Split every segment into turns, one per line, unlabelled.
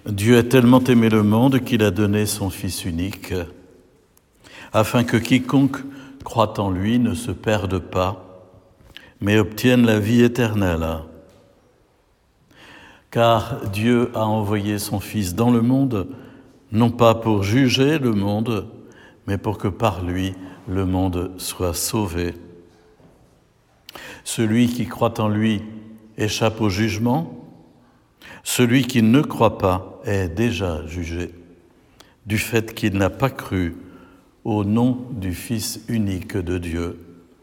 Dieu a tellement aimé le monde qu'il a donné son Fils unique, afin que quiconque croit en lui ne se perde pas, mais obtienne la vie éternelle. Car Dieu a envoyé son Fils dans le monde, non pas pour juger le monde, mais pour que par lui le monde soit sauvé. Celui qui croit en lui échappe au jugement. Celui qui ne croit pas est déjà jugé, du fait qu'il n'a pas cru au nom du Fils unique de Dieu.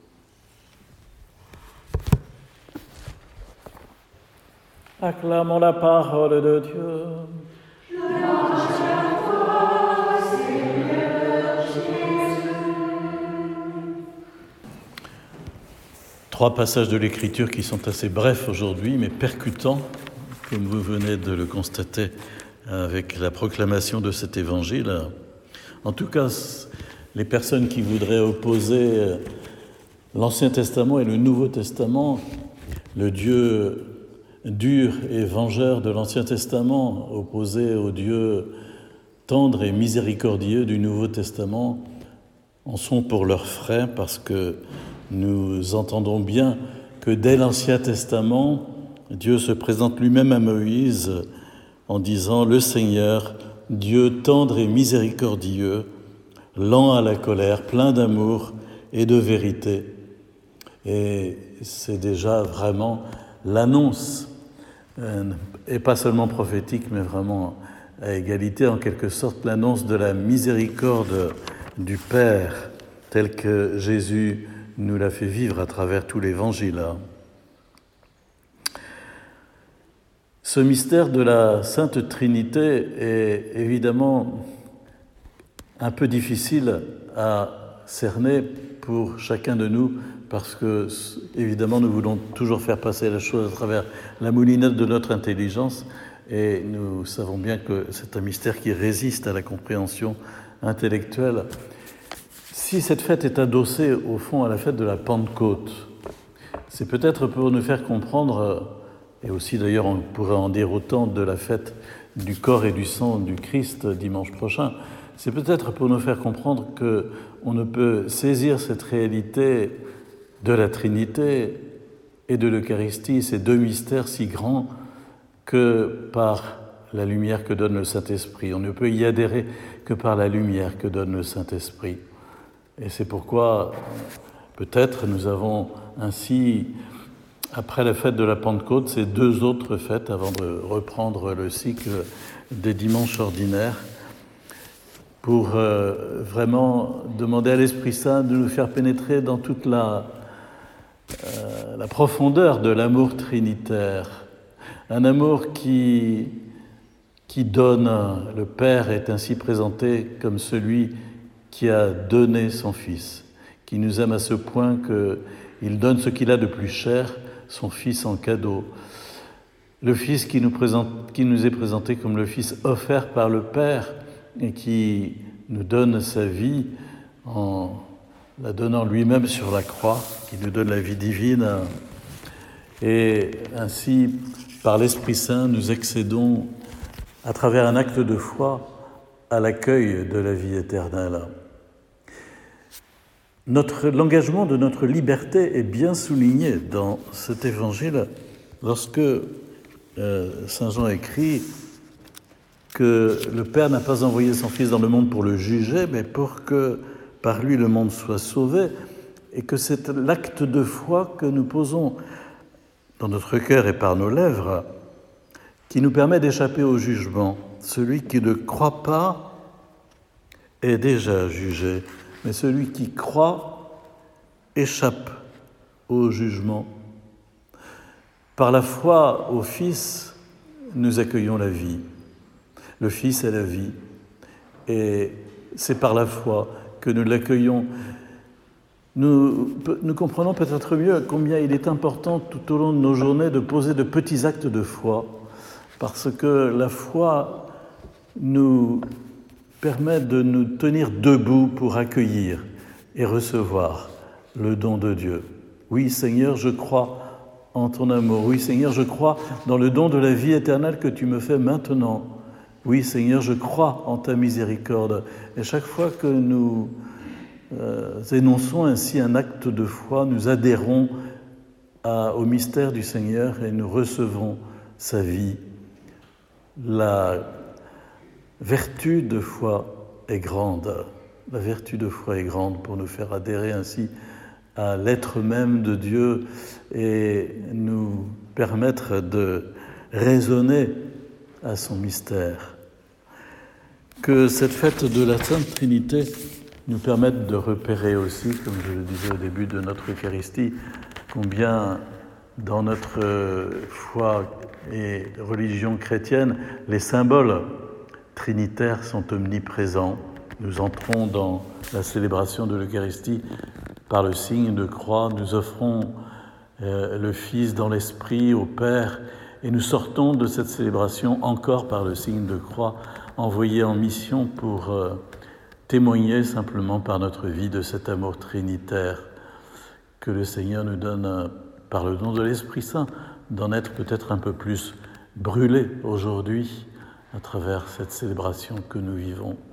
Acclamons la parole de Dieu.
Louange à toi, Seigneur Jésus.
3 passages de l'Écriture qui sont assez brefs aujourd'hui, mais percutants, comme vous venez de le constater avec la proclamation de cet évangile. En tout cas, les personnes qui voudraient opposer l'Ancien Testament et le Nouveau Testament, le Dieu dur et vengeur de l'Ancien Testament, opposé au Dieu tendre et miséricordieux du Nouveau Testament, en sont pour leurs frais, parce que nous entendons bien que dès l'Ancien Testament, Dieu se présente lui-même à Moïse en disant « Le Seigneur, Dieu tendre et miséricordieux, lent à la colère, plein d'amour et de vérité. » Et c'est déjà vraiment l'annonce, et pas seulement prophétique, mais vraiment à égalité, en quelque sorte, l'annonce de la miséricorde du Père, telle que Jésus nous l'a fait vivre à travers tout l'Évangile. Ce mystère de la Sainte Trinité est évidemment un peu difficile à cerner pour chacun de nous, parce que, évidemment, nous voulons toujours faire passer la chose à travers la moulinette de notre intelligence, et nous savons bien que c'est un mystère qui résiste à la compréhension intellectuelle. Si cette fête est adossée, au fond, à la fête de la Pentecôte, c'est peut-être pour nous faire comprendre, et aussi d'ailleurs on pourrait en dire autant de la fête du corps et du sang du Christ dimanche prochain, c'est peut-être pour nous faire comprendre qu'on ne peut saisir cette réalité de la Trinité et de l'Eucharistie, ces deux mystères si grands, que par la lumière que donne le Saint-Esprit. On ne peut y adhérer que par la lumière que donne le Saint-Esprit. Et c'est pourquoi, peut-être, nous avons ainsi, après la fête de la Pentecôte, ces 2 autres fêtes, avant de reprendre le cycle des dimanches ordinaires, pour vraiment demander à l'Esprit Saint de nous faire pénétrer dans toute la profondeur de l'amour trinitaire. Un amour qui donne. Le Père est ainsi présenté comme celui qui a donné son Fils, qui nous aime à ce point qu'il donne ce qu'il a de plus cher, son Fils en cadeau. Le Fils qui nous est présenté comme le Fils offert par le Père et qui nous donne sa vie en la donnant lui-même sur la croix, qui nous donne la vie divine. Et ainsi, par l'Esprit Saint, nous accédons à travers un acte de foi à l'accueil de la vie éternelle. L'engagement de notre liberté est bien souligné dans cet évangile lorsque Saint Jean écrit que le Père n'a pas envoyé son Fils dans le monde pour le juger, mais pour que par lui le monde soit sauvé, et que c'est l'acte de foi que nous posons dans notre cœur et par nos lèvres qui nous permet d'échapper au jugement. Celui qui ne croit pas est déjà jugé, mais celui qui croit échappe au jugement. Par la foi au Fils, nous accueillons la vie. Le Fils est la vie, et c'est par la foi que nous l'accueillons. Nous comprenons peut-être mieux combien il est important tout au long de nos journées de poser de petits actes de foi, parce que la foi nous permet de nous tenir debout pour accueillir et recevoir le don de Dieu. Oui, Seigneur, je crois en ton amour. Oui, Seigneur, je crois dans le don de la vie éternelle que tu me fais maintenant. Oui, Seigneur, je crois en ta miséricorde. Et chaque fois que nous énonçons ainsi un acte de foi, nous adhérons au mystère du Seigneur et nous recevons sa vie. La vertu de foi est grande. La vertu de foi est grande pour nous faire adhérer ainsi à l'être même de Dieu et nous permettre de raisonner à son mystère. Que cette fête de la Sainte Trinité nous permette de repérer aussi, comme je le disais au début de notre Eucharistie, combien dans notre foi et religion chrétienne, les symboles trinitaires sont omniprésents. Nous entrons dans la célébration de l'Eucharistie par le signe de croix, nous offrons le Fils dans l'Esprit au Père et nous sortons de cette célébration encore par le signe de croix, envoyé en mission pour témoigner simplement par notre vie de cet amour trinitaire que le Seigneur nous donne par le don de l'Esprit Saint, d'en être peut-être un peu plus brûlés aujourd'hui à travers cette célébration que nous vivons.